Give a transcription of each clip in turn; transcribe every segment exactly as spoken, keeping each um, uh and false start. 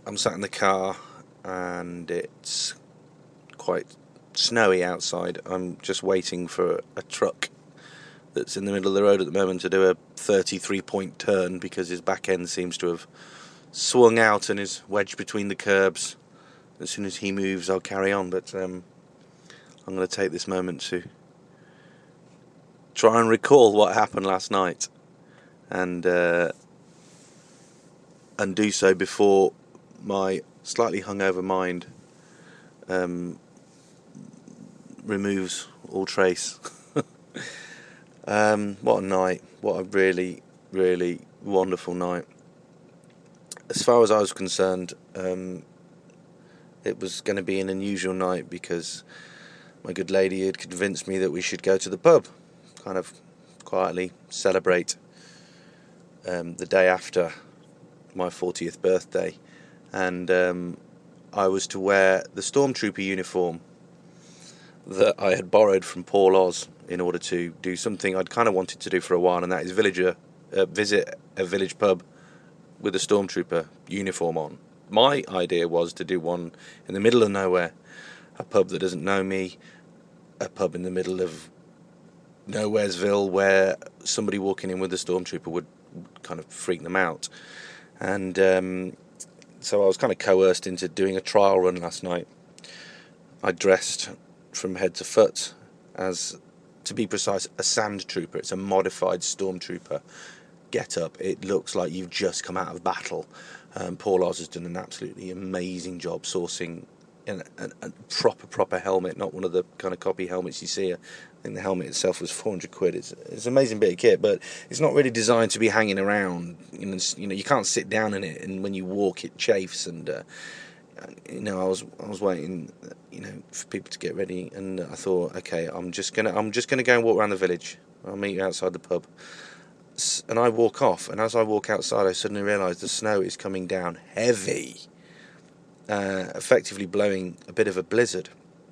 I'm sat in the car and it's quite snowy outside. I'm just waiting for a truck that's in the middle of the road at the moment to do a thirty-three point turn because his back end seems to have swung out and is wedged between the curbs. As soon as he moves, I'll carry on, but um, I'm going to take this moment to try and recall what happened last night and uh, and do so before my slightly hungover mind um, removes all trace. um, what a night. What a really, really wonderful night. As far as I was concerned, um, it was going to be an unusual night because my good lady had convinced me that we should go to the pub, kind of quietly celebrate um, the day after my fortieth birthday, and um, I was to wear the Stormtrooper uniform that I had borrowed from Paul Oz in order to do something I'd kind of wanted to do for a while, and that is villager, uh, visit a village pub with a Stormtrooper uniform on. My idea was to do one in the middle of nowhere, a pub that doesn't know me, a pub in the middle of Nowheresville where somebody walking in with a Stormtrooper would kind of freak them out. And um, so I was kind of coerced into doing a trial run last night. I dressed from head to foot as, to be precise, a sand trooper. It's a modified Stormtrooper get up. It looks like you've just come out of battle. Um, Paul Oz has done an absolutely amazing job sourcing a, a, a proper, proper helmet, not one of the kind of copy helmets you see. I think the helmet itself was four hundred quid. It's, it's an amazing bit of kit, but it's not really designed to be hanging around. You know, you know, you can't sit down in it, and when you walk, it chafes. And uh, you know, I was, I was waiting, you know, for people to get ready, and I thought, okay, I'm just gonna, I'm just gonna go and walk around the village. I'll meet you outside the pub. And I walk off, and as I walk outside, I suddenly realise the snow is coming down heavy, uh, effectively blowing a bit of a blizzard.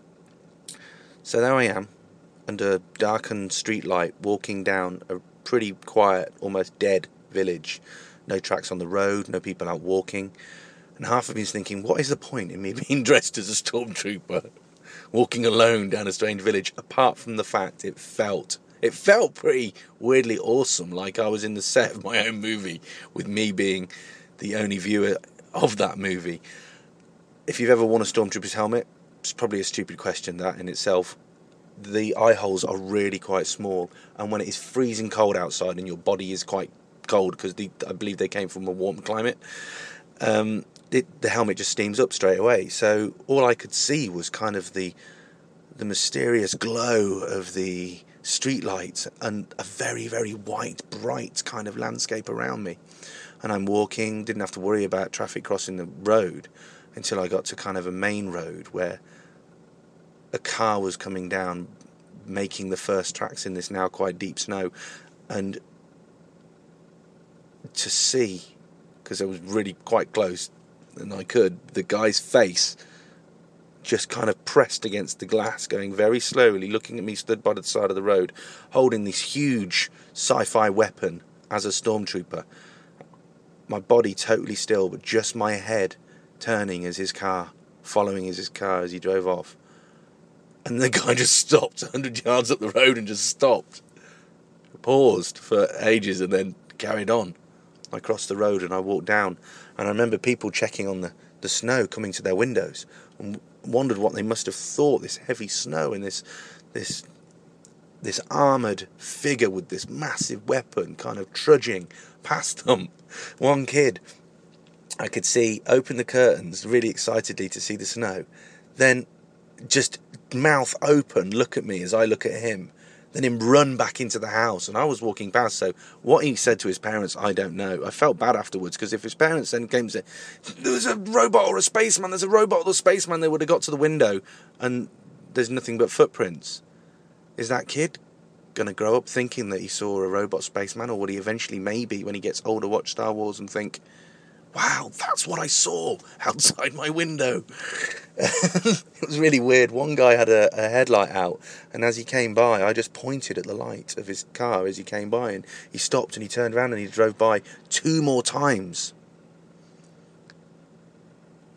So there I am, under darkened street light, walking down a pretty quiet, almost dead village. No tracks on the road, no people out walking. And half of me is thinking, what is the point in me being dressed as a Stormtrooper, walking alone down a strange village, apart from the fact it felt... It felt pretty weirdly awesome, like I was in the set of my own movie, with me being the only viewer of that movie. If you've ever worn a Stormtrooper's helmet, it's probably a stupid question, that in itself. The eye holes are really quite small, and when it is freezing cold outside and your body is quite cold, because I believe they came from a warm climate, um, it, the helmet just steams up straight away. So all I could see was kind of the the mysterious glow of the street lights and a very, very white, bright kind of landscape around me. And I'm walking, didn't have to worry about traffic crossing the road until I got to kind of a main road where a car was coming down, making the first tracks in this now quite deep snow. And to see, because I was really quite close and I could, the guy's face just kind of pressed against the glass, going very slowly, looking at me stood by the side of the road, holding this huge sci-fi weapon as a Stormtrooper. My body totally still, but just my head turning as his car, following as his car as he drove off. And the guy just stopped a hundred yards up the road and just stopped. Paused for ages and then carried on. I crossed the road and I walked down, and I remember people checking on the, the snow coming to their windows and wondered what they must have thought, this heavy snow and this this this armoured figure with this massive weapon kind of trudging past them. One kid I could see open the curtains really excitedly to see the snow, then just mouth open look at me as I look at him, then him run back into the house, and I was walking past, so what he said to his parents, I don't know. I felt bad afterwards, because if his parents then came to say, there's a robot or a spaceman, there's a robot or a spaceman, they would have got to the window, and there's nothing but footprints. Is that kid going to grow up thinking that he saw a robot spaceman, or would he eventually, maybe, when he gets older, watch Star Wars and think, wow, that's what I saw outside my window? It was really weird. One guy had a, a headlight out, and as he came by, I just pointed at the light of his car as he came by, and he stopped and he turned around and he drove by two more times.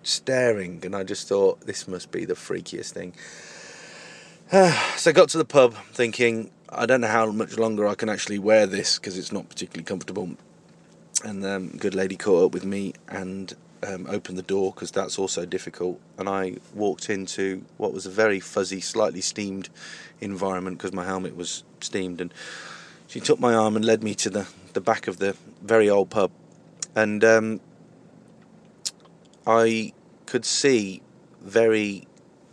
staring, and I just thought, this must be the freakiest thing. So I got to the pub thinking, I don't know how much longer I can actually wear this because it's not particularly comfortable. And um, a good lady caught up with me and um, opened the door, because that's also difficult. And I walked into what was a very fuzzy, slightly steamed environment, because my helmet was steamed. And she took my arm and led me to the, the back of the very old pub. And um, I could see very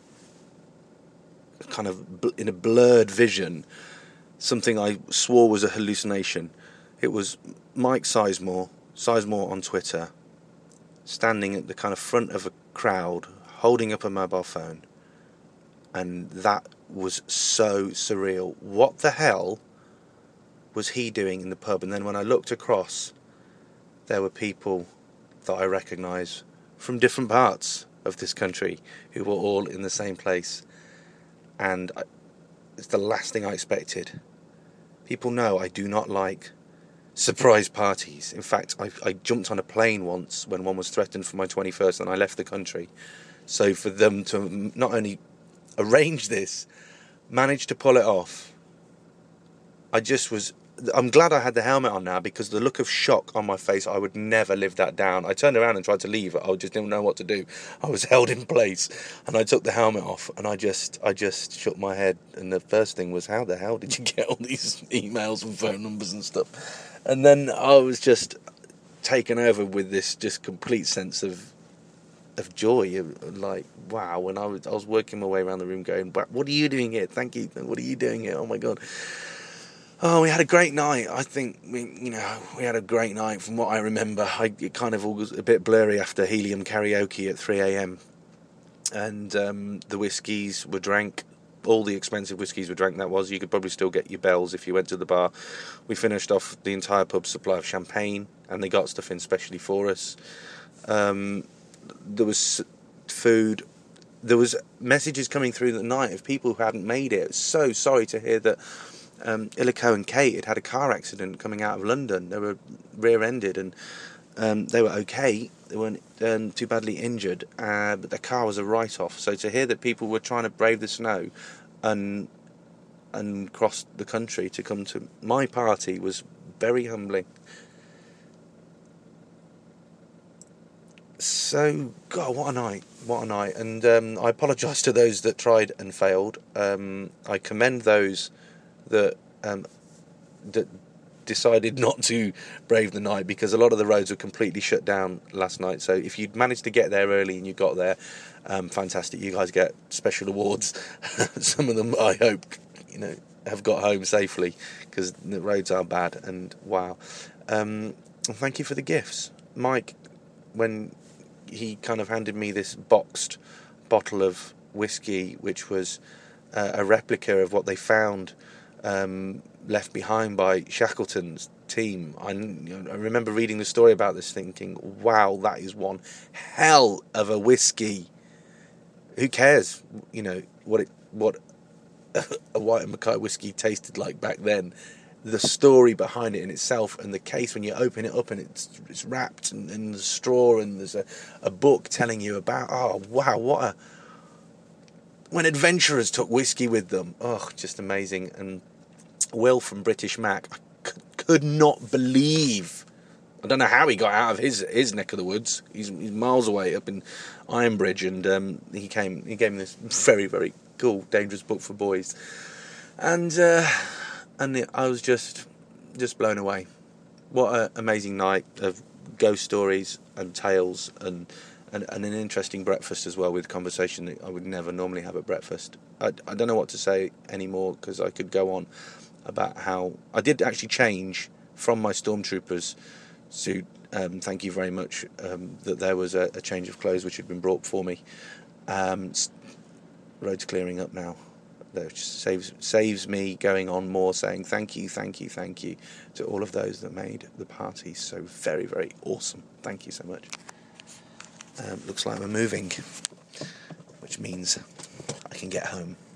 kind of bl- in a blurred vision something I swore was a hallucination. It was Mike Sizemore, Sizemore on Twitter, standing at the kind of front of a crowd, holding up a mobile phone. And that was so surreal. What the hell was he doing in the pub? And then when I looked across, there were people that I recognise from different parts of this country who were all in the same place. And I, it's the last thing I expected. People know I do not like surprise parties. In fact, I, I jumped on a plane once when one was threatened for my twenty-first, and I left the country. So for them to not only arrange this, manage to pull it off, I just was... I'm glad I had the helmet on now, because the look of shock on my face, I would never live that down. I turned around and tried to leave. I just didn't know what to do. I was held in place, and I took the helmet off, and I just I just shook my head. And the first thing was, how the hell did you get all these emails and phone numbers and stuff? And then I was just taken over with this just complete sense of of joy, like, wow. When I was I was working my way around the room going, what are you doing here? Thank you. What are you doing here? Oh my God. Oh, we had a great night. I think, we, you know, we had a great night from what I remember. I, it kind of all was a bit blurry after Helium karaoke at three a.m. And um, the whiskies were drank. All the expensive whiskies were drank, that was. You could probably still get your bells if you went to the bar. We finished off the entire pub's supply of champagne, and they got stuff in specially for us. Um, there was food. There was messages coming through the night of people who hadn't made it. So sorry to hear that Um, Illico and Kate had had a car accident coming out of London. They were rear-ended, and um, they were okay. They weren't um, too badly injured, uh, but their car was a write-off. So to hear that people were trying to brave the snow and and cross the country to come to my party was very humbling. So, God, what a night, what a night. And um, I apologise to those that tried and failed. Um, I commend those that um, that decided not to brave the night, because a lot of the roads were completely shut down last night. So if you'd managed to get there early and you got there, um, fantastic. You guys get special awards. Some of them, I hope, you know, have got home safely, because the roads are bad. And wow, um, thank you for the gifts, Mike. When he kind of handed me this boxed bottle of whiskey, which was uh, a replica of what they found Um, left behind by Shackleton's team. I, you know, I remember reading the story about this, thinking, wow, that is one hell of a whiskey. Who cares, you know, what it what a White and Mackay whiskey tasted like back then? The story behind it in itself, and the case when you open it up and it's it's wrapped in, in the straw, and there's a, a book telling you about, oh wow, what a when adventurers took whiskey with them. Oh, just amazing. And Will from British Mac, I c- could not believe, I don't know how he got out of his his neck of the woods. He's, he's miles away up in Ironbridge, and um, he came he gave me this very, very cool, dangerous book for boys. And uh, and the, I was just just blown away. What an amazing night of ghost stories and tales, and And, and an interesting breakfast as well, with conversation that I would never normally have at breakfast. I, I don't know what to say anymore, because I could go on about how I did actually change from my Stormtroopers suit. Um, thank you very much. Um, that there was a, a change of clothes which had been brought for me. Um, road's clearing up now. That just saves saves me going on more, saying thank you, thank you, thank you to all of those that made the party so very, very awesome. Thank you so much. Um, looks like we're moving, which means I can get home.